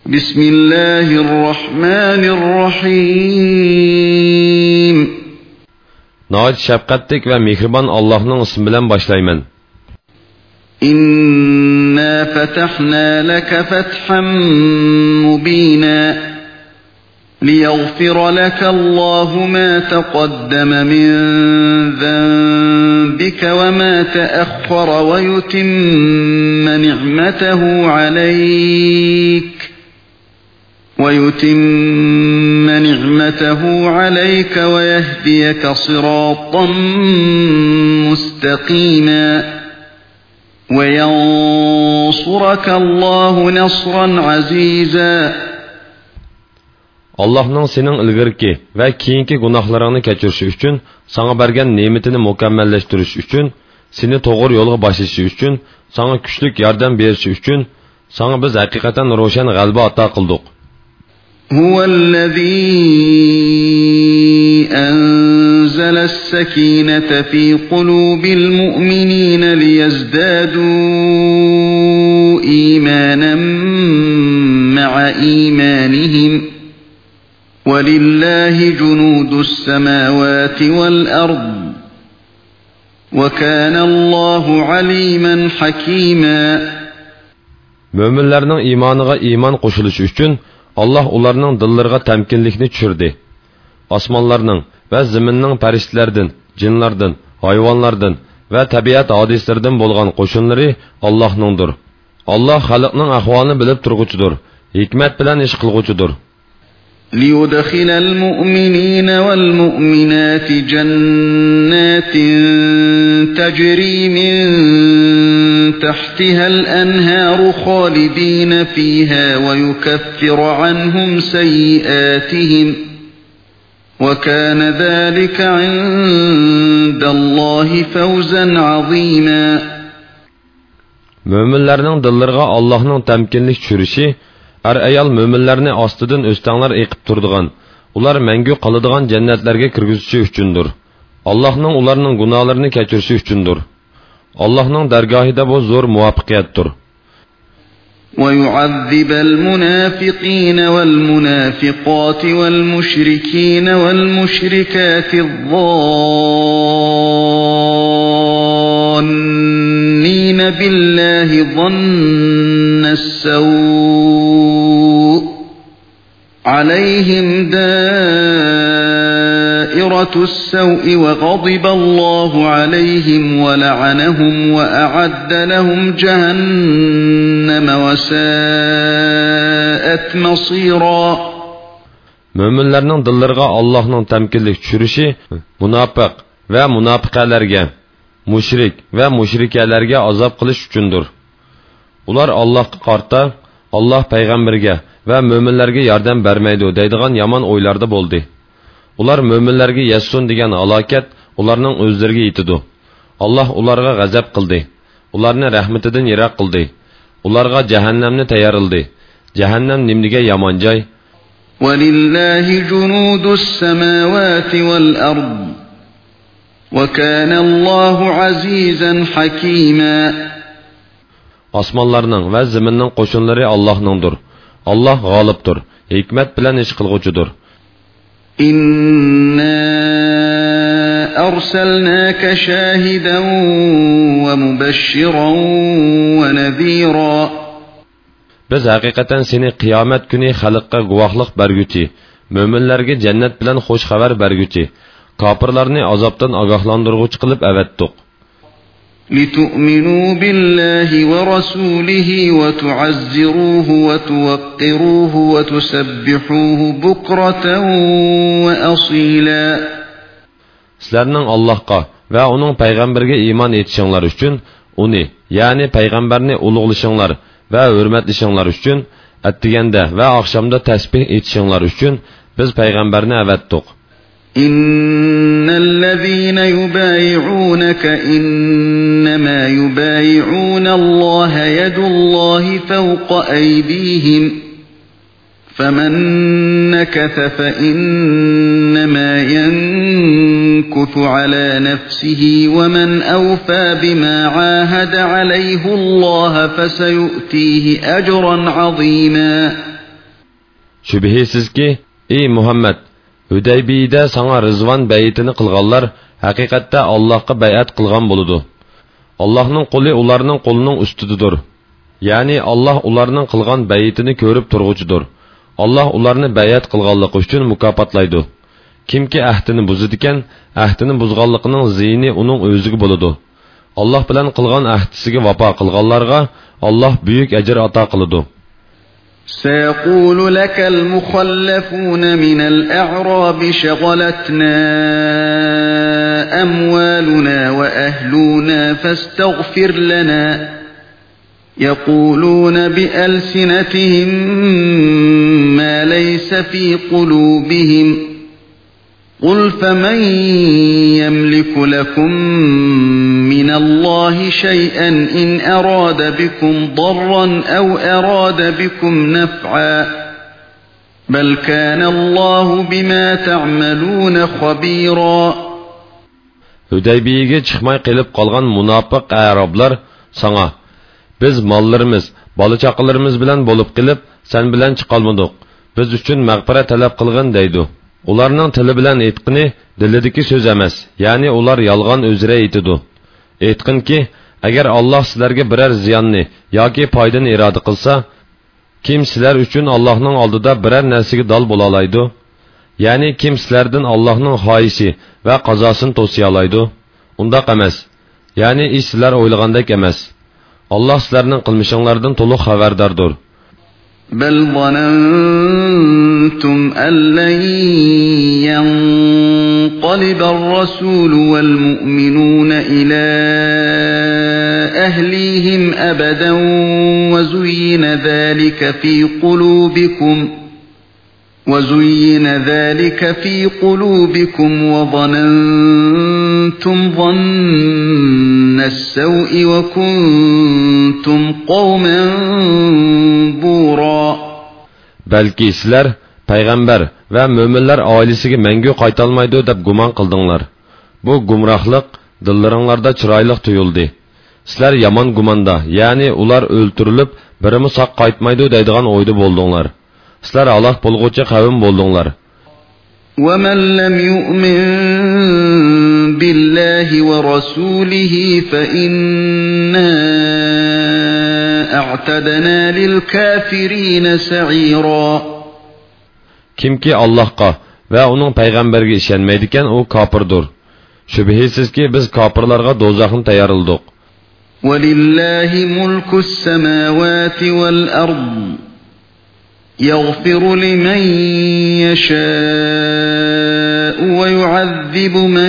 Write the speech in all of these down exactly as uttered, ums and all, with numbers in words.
بسم الله الرحمن الرحيم نهايت شفقتlik ve mehriban Allah'ın ismiyle başlayman. إنا فتحنا لك فتحا مبينا ليغفر لك الله ما تقدم من ذنبك وما تأخر ويتم نعمته عليك ويتم نعمته عليك ويهديك صراطا مستقيما وينصرك الله نصرا عزيزا. Allah'ın senin ilgirki ve keyinki günahlarını keçirişi üçün, sana bergen nimetini mükemmelleştiriş üçün, seni doğru yolga başlaşı üçün, sana güçlük yardım berişi üçün, sana biz hakikaten roşan galba ata kıldık. هو الذي أنزل السكينة في قلوب المؤمنين ليزدادوا إيمانا مع إيمانهم ولله جنود السماوات والأرض وكان الله عليما حكيما. Müminlerinin imanıga iman koşuluşu üçün Allah ularning dillariga tamkinlikni tushirdi. Osmonlarning va zaminning farishtalardan, jinlardan, hayvonlardan va tabiat hodislaridan bo'lgan qo'shinlari Allohningdir. Alloh xalqning ahvolini bilib turg'uchidir, hikmat bilan ish qilg'uchidir. ليدخل المؤمنين والمؤمنات جنات تجري من تحتها الأنهار خالدين فيها ويكفر عنهم سيئاتهم وكان ذلك عند الله فوزا عظيما. Müminlerning dillariga Allohning tamkinlik tushirishi er ayol müminlarni ostidan o'stanglar eqib turdigan, ular mangu qoladigan jannatlarga kirgizishi uchundir. Allohning ularning gunohlarini kechirishi uchundir. Allohning dargohida bu zo'r muvaffaqiyatdir. ويعذب المنافقين والمنافقات والمشركين والمشركات الظانين بالله ظن السوء عليهم دائرة السوء وغضب الله عليهم ولعنهم وأعد لهم جهنم وساءت مصيرا. Müminlerning dillariga Allohning tamkinlik tushirishi munofiq va munofiqalarga, mushrik va mushrikalarga azob qilish uchundir. Ular Allohga qarta, Alloh payg'ambarga va mu'minlarga yordam bermaydi deydigan yomon o'ylarda bo'ldi. Ular mu'minlarga yassun degan halokat ularning o'zlariga yetidi. Alloh ularga g'azab qildi. Ularni rahmatidan yiroq qildi. Ularga jahannamni tayyorladi. Jahannam nimliga yomon joy. وَلِلَّهِ جُنُودُ السَّمَاوَاتِ وَالْأَرْضِ وَكَانَ اللَّهُ عَزِيزًا حَكِيمًا. Osmonlarning va zaminning qo'shinlari Allohningdir. Alloh g'olibdir, hikmat bilan ish qilg'uchidir. إِنَّا أَرْسَلْنَاكَ شَاهِدًا وَمُبَشِّرًا وَنَذِيرًا. Biz haqiqatan seni qiyomat kuni xalqqa guvohlik berguchi, mo'minlarga jannat bilan xush xabar berguchi, kofirlarni azobdan ogohlantiruvchi qilib avatdiq. لِتُؤْمِنُوا بِاللَّهِ وَرَسُولِهِ وَتُعَزِّرُوهُ وَتُوَقِّرُوهُ وَتُسَبِّحُوهُ بُكْرَةً وَأَصِيلًا. Sizlarning Allohga va uning payg'ambariga iymon etishinglar uchun, uni, ya'ni payg'ambarni ulug'lashinglar va hurmatlashinglar uchun, attiganda va oqshomda tasbih etishinglar uchun biz payg'ambarni avatdiq. إن الذين يبايعونك إنما يبايعون الله يد الله فوق أيديهم فمن نكث فإنما ينكث على نفسه ومن أوفى بما عاهد عليه الله فسيؤتيه أجرا عظيما. Shubhisizki, ey Muhammad, Hudaybiyada sana Rizvan bay'atini qilganlar haqiqatda Allohga bay'at qilgan bo'ladi. Allohning qo'li ularning qo'lining ustidadir. Ya'ni Alloh ularning qilgan bay'atini ko'rib turg'uchidir. Alloh ularni bay'at qilganligi uchun mukofotlaydi. Kimki ahdini buzadigan, ahdini buzganligining ziyni uning o'ziga bo'ladi. Alloh bilan qilgan ahdisiga vafo qilganlarga Alloh buyuk ajr ato qiladi. سيقول لك المخلفون من الأعراب شغلتنا أموالنا وأهلنا فاستغفر لنا يقولون بألسنتهم ما ليس في قلوبهم قل فمن يملك لكم من الله شيئا إن أراد بكم ضرا أو أراد بكم نفعا بل كان الله بما تعملون خبيرا. Hudaybiye'ge çıkmay qilib qolgan munofiq arablar sana biz mallarimiz, bola chaqalarimiz bilan bo'lib qilib sen bilan chiqolmadik. Biz uchun mag'firat talab qilgin deydi. Ularning tili bilan aytqini dilidagi so'z emas, ya'ni ular yolg'on o'zira aytidi. Aytqinki, agar Alloh sizlarga biror ziyonni yoki foydani iroda qilsa, kim sizlar uchun Allohning oldida biror narsaga dol bo'la oladi? Ya'ni kim sizlardan Allohning xohishi va qazosini to'siya oladi? Undaq emas. Ya'ni ish sizlar o'ylagandek emas. Alloh sizlarning qilmishinglardan to'liq xabardordir. بل ظننتم أن لن ينقلب الرسول والمؤمنون إلى أهليهم أبدا وزين ذلك في قلوبكم وزين ذلك في قلوبكم وظننتم ظن السوء وكنتم قوما بورا. Belki sizler peygamber ve müminler ailesiga mengu qaytalmaydı deb gumon qildinglar. Bu gumrohlik dillaringlarda chiroyli tuyuldi. Sizler yomon gumanda, ya'ni ular o'ltirilib birimi saq qaytmaydi deydigan o'yda bo'ldinglar. Sizler halok bo'lg'uchi qavm bo'ldinglar. وَمَنْ لَمْ يُؤْمِنْ بِاللَّهِ وَرَسُولِهِ فَإِنَّا أَعْتَدْنَا لِلْكَافِرِينَ سَعِيرًا. Kimki Allah'a ve onun peygamberge işenmeydiken o kafirdir. Şüphesiz ki biz kafirlarga dozaxını tayarıldık. وَلِلَّهِ مُلْكُ السَّمَاوَاتِ وَالْأَرْضِ يَغْفِرُ لِمَنْ يَشَاءُ وَيُعَذِّبُ مَنْ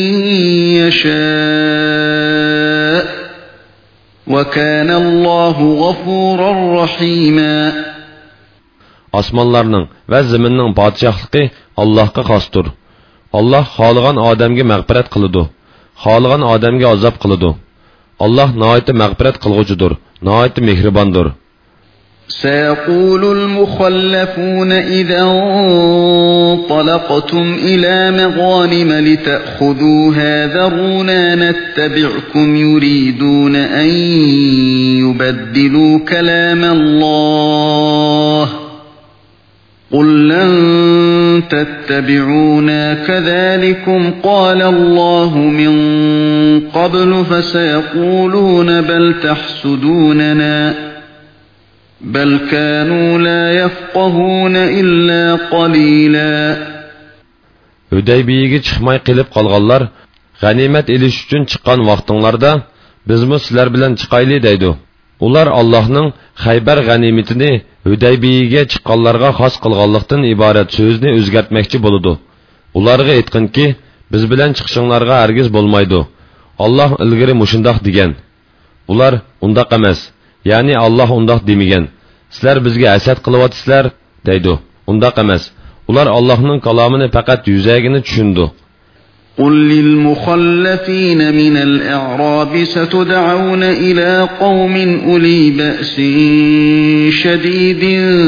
يَشَاءُ وَكَانَ اللّٰهُ غَفُورًا رَحِيمًا. Asmanlarning ve ziminning padişahlığı Allah'a xosdir. Allah xoligan odamga mag'firat qiladi, xoligan odamga azob qiladi. Allah nihoyatda mag'firat qilg'uchidir, nihoyatda mehribondir. سيقول المخلفون إذا انطلقتم إلى مغانم لتأخذوها ذرونا نتبعكم يريدون أن يبدلوا كلام الله قل لن تتبعونا كذلكم قال الله من قبل فسيقولون بل تحسدوننا بل كانوا لا يفقهون إلا قليلا. Hudaybiye'ge chiqmay qilib qolganlar g'animat elish uchun chiqqan vaqtinglarda bizmi sizlar bilan chiqayli deydi. Ular Allohning Xaybar g'animatini Hudaybiye'ge chiqqanlarga xos qilganlikdan iborat so'zni o'zgartmoqchi bo'ladi. Ularga aytqinki, biz bilan chiqishinglarga hargiz bo'lmaydi. Alloh ilgari mushundoq degan. Ular undaq emas. Ya'ni Allah undaq demagan. Sizlar bizga hasad qilyapsizlar deydi. Undaq emas. Ular Allohning kalomini faqat yuzagini tushundi. قل للمخلفين من الأعراب ستدعون إلى قوم أولي بأس شديد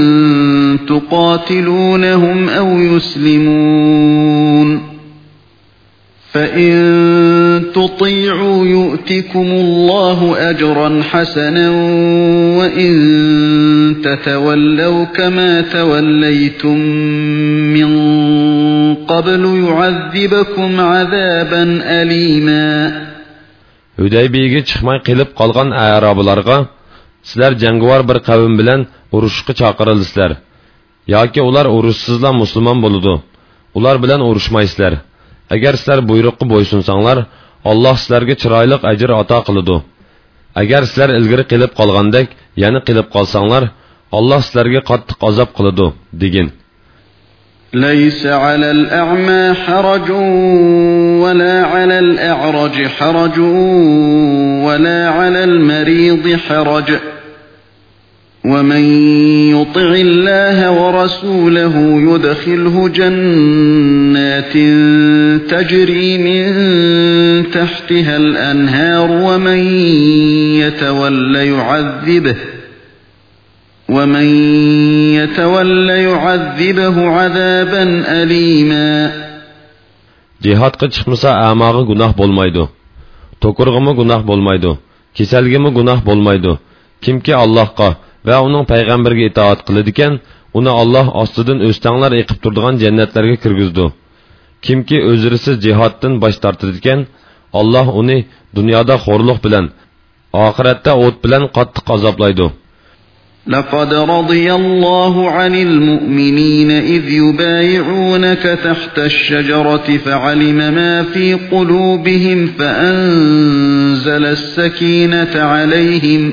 تقاتلونهم أو يسلمون فإن تطيعوا يؤتكم الله أجرا حسنا وإن تتولوا كما توليتم من قبل يعذبكم عذابا أليما. Hudaybiyaga chiqmay qilib qolgan Arablarga sizlar jangovar bir qavm bilan urushga chaqirildinglar yoki ular urushsizlar musulmon bo'ladi. Ular bilan urushmaysizlar. Agar sizlar buyruqqa bo'ysunsanglar, Alloh sizlarga chiroyli ajr ato qiladi. Agar sizlar ilgari qilib qolgandek, yana qilib qolsanglar, Alloh sizlarga qattiq azob qiladi degin. ليس على الأعمى حرج ولا على الأعرج حرج ولا على المريض حرج ومن يطع الله ورسوله يدخله جنات تجري من تحتها الأنهار ومن يتولى يعذبه ومن يتولى يعذبه عذابا أليما. Cihatga chiqmasa amağı günah bolmaydı. Tokurğımı günah bolmaydı. Keselgimi günah bolmaydı. Kimki Allah'a ve onun peygamberge itaat kılıdiken, onu Allah astıdın östanglar eqib turduğan cennetlerge kirgizdi. Kimki özürsiz cihattan baş tartırdiken, Allah onu dünyada xorluq bilen, ahirette o't bilen qattiq azaplaydı. لقد رضي الله عن المؤمنين إذ يبايعونك تحت الشجرة فعلم ما في قلوبهم فأنزل السكينة عليهم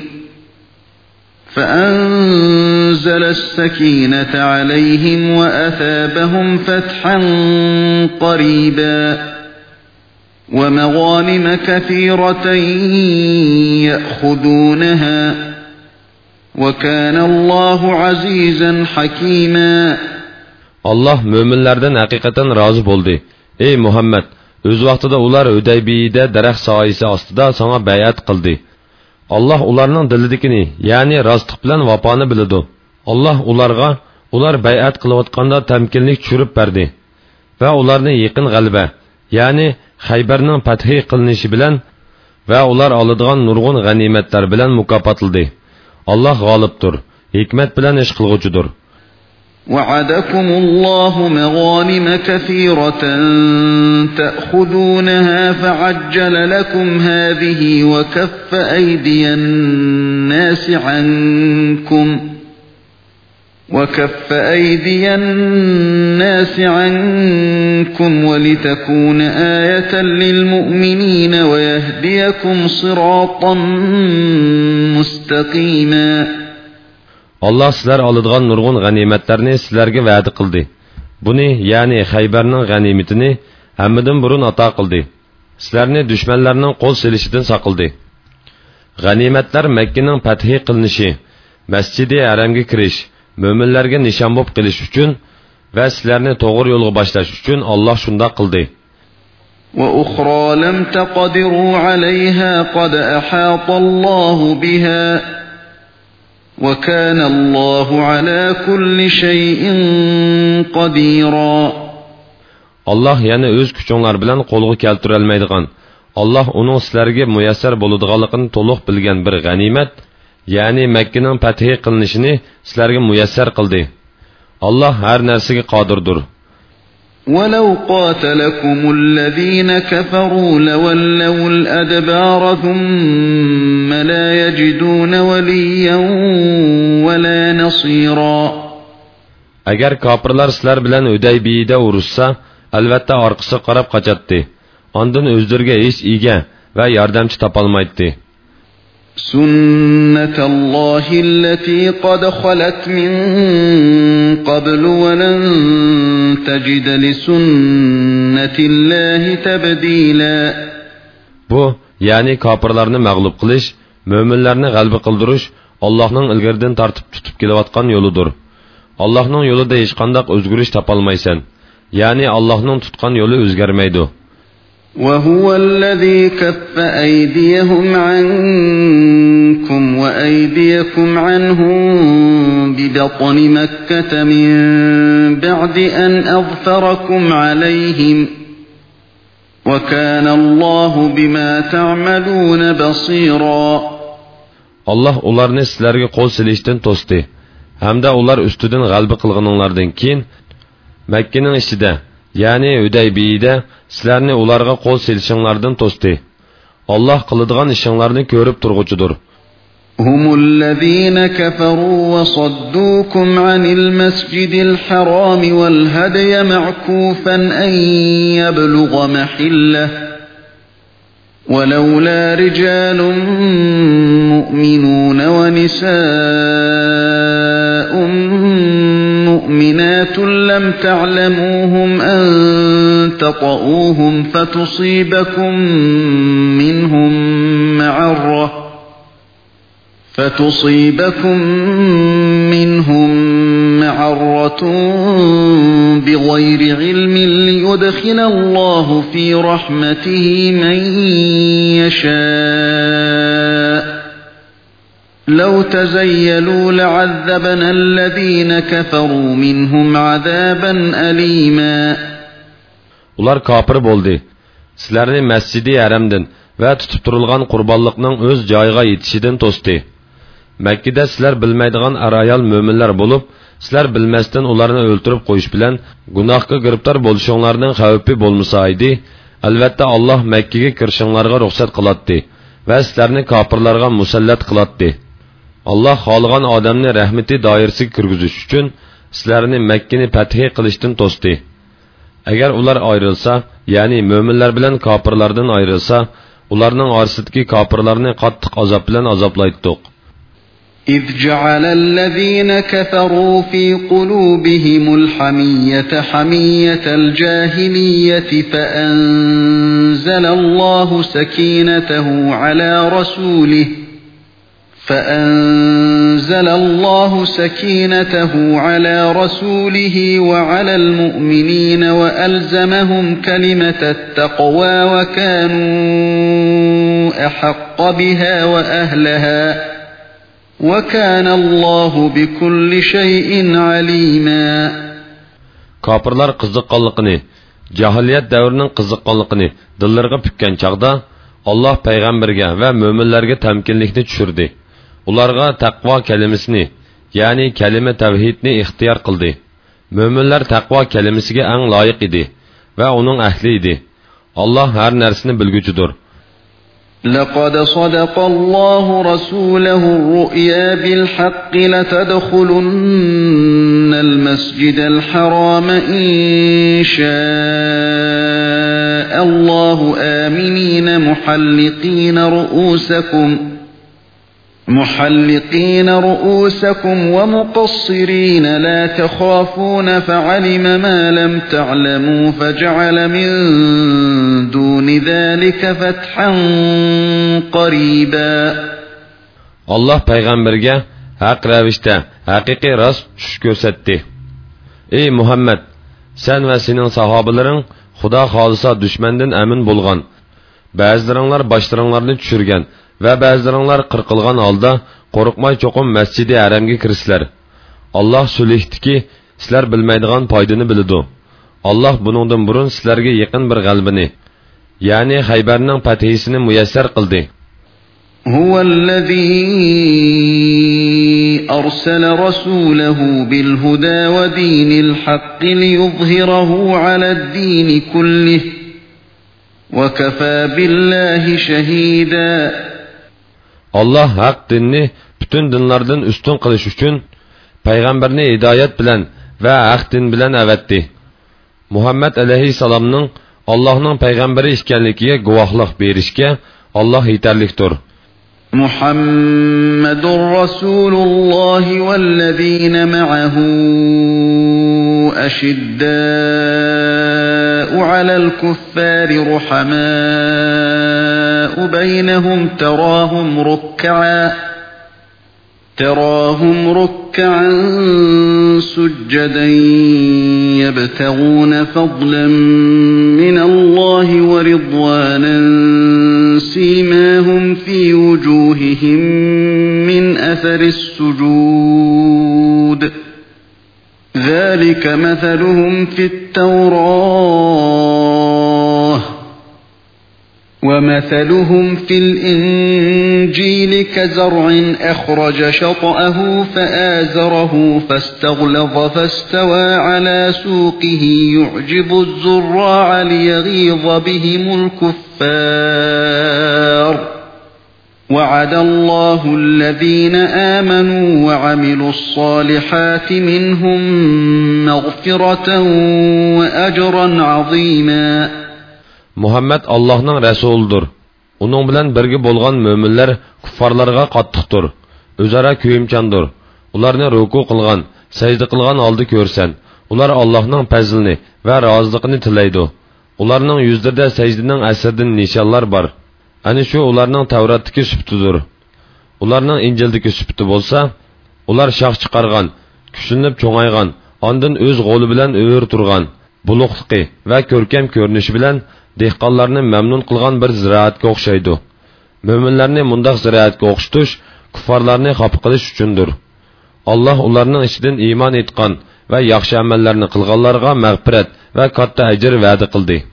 فأنزل السكينة عليهم وأثابهم فتحا قريبا ومغانم كثيرة يأخذونها وَكَانَ اللّٰهُ عَز۪يزًا حَك۪يمًا. Allah müminlerden hakikaten razı oldu. Ey Muhammed! Öz vaxtida ular Hudaybiye'de derek sayisi astıda sana bayat kıldı. Allah ularının dilidikini, yani rastlık bilen vapani bilidu. Allah ularga, ular bayat kılıvatkanda temkinlik çürüp verdi. Ve ularını yakın galbe, yani Hayber'nin fethi kılınışı bilen ve ular alıdığan nurgun ganimetler bilen mukapatıldı. Allah g'olibdir, hikmet bilan ish qilg'uchidir. وعدكم الله مغانم كثيرة تأخذونها فعجل لكم هذه وكف أيدي الناس عنكم وكف أيدي الناس عنكم ولتكون آية للمؤمنين ويهديكم صراطا مستقيما. Allah sizler alıdığan nurgun ganimetlerini sizlerge vaadi kıldı. Bunu yani Hayber'nin ganimetini hemmeden burun ata kıldı. Sizlerini düşmanlarının kol silişidin sakıldı. Ganimetler Mekke'nin fethi kılınışı, Mescid-i Haramga kirish, müminlerge nişan bop qilish uchun ve sizlerini doğru yolga başlash uchun Allah şunda kıldı. وَأُخْرَى لَمْ تَقْدِرُوا عَلَيْهَا قَدْ أَحَاطَ اللّٰهُ بِهَا وَكَانَ اللّٰهُ عَلَى كُلِّ شَيْءٍ قَدِيرًا. Allah yani öz küçüңlar bilen kolgu keltirelmeydigan, Allah onun sizlerge müyesser boluduğalıqını toluq bilgen bir ganimet, yani Mekke'nin fethi kılınışını sizlerge müyesser kıldı. Allah her nersige qadirdir. وَلَوْ قَاتَلَكُمُ الَّذ۪ينَ كَفَرُوا لَوَلَّوُا الْأَدْبَارَ ثُمَّ لَا يَجِدُونَ وَلِيًّا وَلَا نَصِيرًا. Eğer kapırlar sizler bilen Hudaybiye'de uruşsa, elbette arkası qarab qaçatdı. Ondan özlerge hiç ige ve yardımcı tapalmaydı. سُنَّةَ اللّٰهِ الَّتِي قَدْ خَلَتْ مِنْ قَبْلُ وَلَنْ تَجِدَ لِسُنَّةِ اللّٰهِ تَبْد۪يلًا. Bu, yani kapırlarını mağlup kılış, müminlerini galbi kıldırış, Allah'ın ilgerden tartıp tutup gelivatkan yoludur. Allah'ın yolu da hiç kandak özgürüş tapalmaysan. Yani Allah'ın tutkan yolu özgermeydi. وَهُوَ الَّذ۪ي كَفَّ أَيْدِيَهُمْ عَنْكُمْ وَأَيْدِيَكُمْ عَنْهُمْ بِبَطْنِ مَكَّةَ مِنْ بَعْدِ أَنْ أَظْفَرَكُمْ عَلَيْهِمْ وَكَانَ اللّٰهُ بِمَا تَعْمَلُونَ بَصِيرًا. Allah ularni sizlarga qo'l silishdan to'sdi. Hamda ular ustidan g'alaba qilganinglardan keyin Makkaning ichida, ya'ni Hudaybiyada sizlarni ularga qo'l silishinglardan to'sdi. Allah qiladigan ishinglarni ko'rib turg'uchidir. هم الذين كفروا وصدوكم عن المسجد الحرام والهدي معكوفا أن يبلغ محله ولولا رجال مؤمنون ونساء مؤمنات لم تعلموهم أن تطؤوهم فتصيبكم منهم معرة فتصيبكم منهم معرة بغير علم ليدخل الله في رحمته من يشاء لو تزيلوا لعذبنا الذين كفروا منهم عذابا أليما. Ular kafir bo'ldi. Sizlarni Masjidi Haramdan va tutib turilgan qurbonlikning o'z joyiga yetishidan to'sdi. Makkada sizlar bilmaydigan arayal mo'minlar bo'lib, sizlar bilmasdan ularni o'ltirib qo'yish bilan gunohga giribtor bo'lishinglarning xavfi bo'lmasa edi, albatta Alloh Makkaga kirishinglarga ruxsat qiladi va sizlarni kofirlarga musallat qiladi. Alloh xohlagan odamni rahmati doirasiga kirgizish uchun sizlarni Makkani fath qilishdan to'sdi. Agar ular ayrilsa, ya'ni mo'minlar bilan kofirlardan ayrilsa, ularning orasidagi kofirlarni qattiq azob bilan azoblaydiq. إذ جعل الذين كفروا في قلوبهم الحمية حمية الجاهلية فأنزل الله سكينته على رسوله فأنزل الله سكينته على رسوله وعلى المؤمنين وألزمهم كلمة التقوى وكانوا أحق بها وأهلها وَكَانَ اللّٰهُ بِكُلِّ شَيْءٍ عَلِيمًا. Kafirlar qiziqqanligini, jahiliyat davrinin qiziqqanligini dillarga pükkan chaqda Allah payg'ambarga va mo'minlarga tamkinlikni tushirdi. Ularga taqvo kalimasini, ya'ni kalima tavhidni ixtiyor qildi. Mo'minlar taqvo kalimasiga eng loyiq edi va uning ahli edi. Allah har narsani bilguchidir. لقد صدق الله رسوله الرؤيا بالحق لتدخلن المسجد الحرام إن شاء الله آمنين محلقين رؤوسكم محلقين رؤوسكم ومقصرين لا تخافون فعلم ما لم تعلموا فجعل من دون ذلك فتحا قريبا. Allah payg'ambarga haq ravishda haqiqiy rost tush ko'rsatdi. Ey Muhammad, sen va sening sahobalaring Xudo xolisa dushmandan amin bo'lgan. Ba'zilaringlar boshlaringlarni tushirgan va ba'zilaringlar qirqilgan holda qo'rqmay cho'qim Masjidi Haramga kirsizlar. Allah sulhdiki, sizlar bilmaydigan foydani biladi. Allah buningdan burun sizlarga yaqin bir g'albini, ya'ni Xaybarning fathisini muyassar qildi. هو الذي أرسل رسوله بالهدى ودين الحق ليظهره على الدين كله وكفى بالله شهيدا. Allah haq dinni bütün dinlardan üstün qilish uchun payg'ambarni hidoyat bilan va haq din bilan avatdi. Muhammad alayhisalomning Allohning payg'ambari ekanligiga guvohlik berishga Allah yetarlikdir. محمد رسول الله والذين معه أشداء على الكفار رحماء بينهم تراهم ركعا تراهم ركعا سجدا يبتغون فضلا من الله ورضوانا سيماهم في وجوههم من أثر السجود ذلك مثلهم في التوراة وَمَثَلُهُمْ فِي الْإِنْجِيلِ كَزَرْعٍ أَخْرَجَ شَطْأَهُ فَآزَرَهُ فَاسْتَغْلَظَ فَاسْتَوَى عَلَى سُوقِهِ يُعْجِبُ الزُّرَّاعَ لِيَغِيظَ بِهِمُ الْكُفَّارَ وَعَدَ اللَّهُ الَّذِينَ آمَنُوا وَعَمِلُوا الصَّالِحَاتِ مِنْهُمْ مَغْفِرَةً وَأَجْرًا عَظِيمًا. Muhammed Allah'ның rəsulidir. Onun bilan birga bo'lgan müminlər kuffarlarga qattiqdir. Özara köyümçandır. Ularni ruku qilgan, sajda qilgan holda ko'rsan. Ular Allah'ның fazlini va roziligini tilaydi. Ularning yuzlarida sajdaning asrdan nishonlar bor. Ani shu ularning Tavratdagi sifatidir. Ularning Injildagi sifati bo'lsa, ular shox chiqargan, kuchlanib cho'ngaygan, ondan o'z qo'li bilan o'yir turgan, buluqligi va ko'rkam ko'rinishi bilan dehqonlarni mamnun qilgan bir ziroatga o'xshaydi. Mo'minlarni mundaq ziroatga o'xshatish kuffarlarni xafa qilish uchundir. Alloh ularning ichidan iymon etgan va yaxshi amallarni qilganlarga mag'firat va katta ajr va'da qildi.